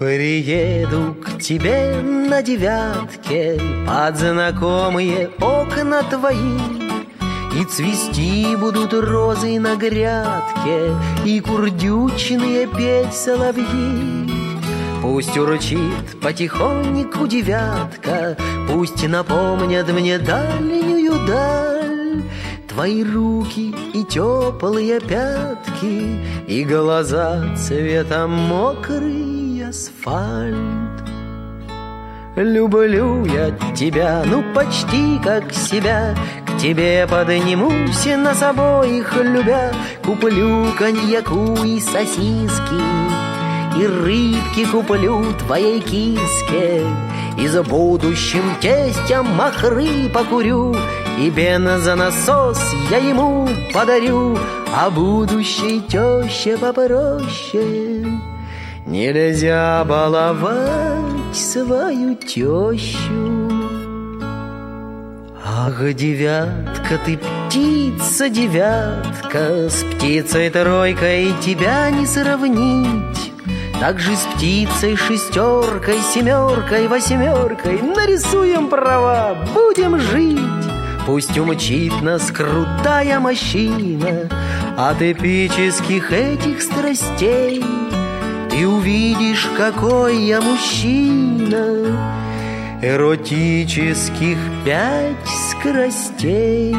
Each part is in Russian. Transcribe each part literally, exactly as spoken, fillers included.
Приеду к тебе на девятке под знакомые окна твои, и цвести будут розы на грядке, и курдючные петь соловьи. Пусть урчит потихоньку девятка, пусть напомнят мне дальнюю даль твои руки и теплые пятки, и глаза цвета мокрый асфальт. Люблю я тебя, ну почти как себя, к тебе поднимусь на обоих любя. Куплю коньяку и сосиски, и рыбки куплю твоей киске, и за будущим тестем махры покурю, и бензонасос я ему подарю, а будущей теще попроще нельзя баловать свою тещу. Ах, девятка, ты птица, девятка, с птицей тройкой тебя не сравнить. Так же с птицей шестеркой, семеркой, восьмеркой нарисуем права, будем жить. Пусть умчит нас крутая мощина от эпических этих страстей, и увидишь, какой я мужчина, эротических пять скоростей.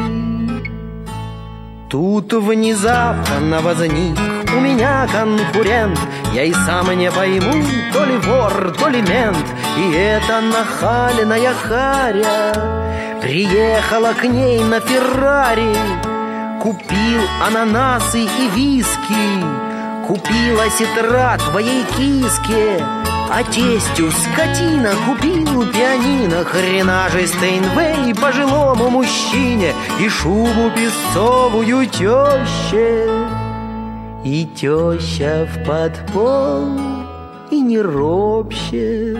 Тут внезапно возник у меня конкурент, я и сам не пойму, то ли вор, то ли мент. И эта нахальная харя приехала к ней на Феррари. Купил ананасы и виски, купила сетра твоей киске, а тестю скотина купил пианино, хрена же Стейнвей пожилому мужчине и шубу песцовую теще. И теща в подпол и не ропщет.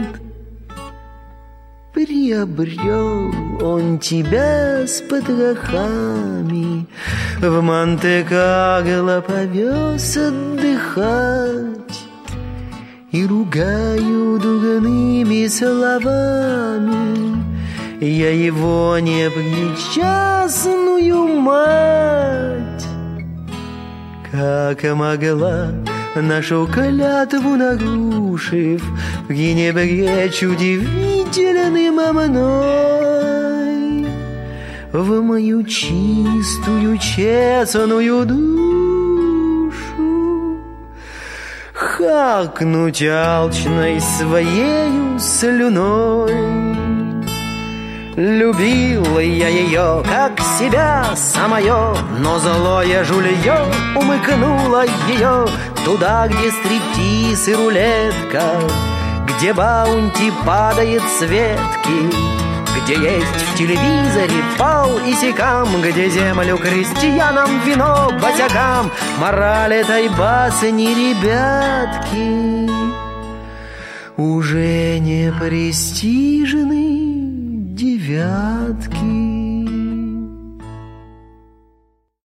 Приобрел он тебя с потрохами, в Монте-Карло повез отдыхать, и ругаю дурными словами я его непричастную мать. Как могла, нашу клятву нарушив, пренебречь удивительным мной в мою чистую, честную душу харкнуть алчной своею слюной. Любил я ее, как себя самое, но злое жулье умыкнуло ее туда, где стриптиз и рулетка, где баунти падает с ветки, где есть в телевизоре пал и секам, где землю крестьянам, вино босякам. Мораль этой басни, ребятки, уже не престижны девятки.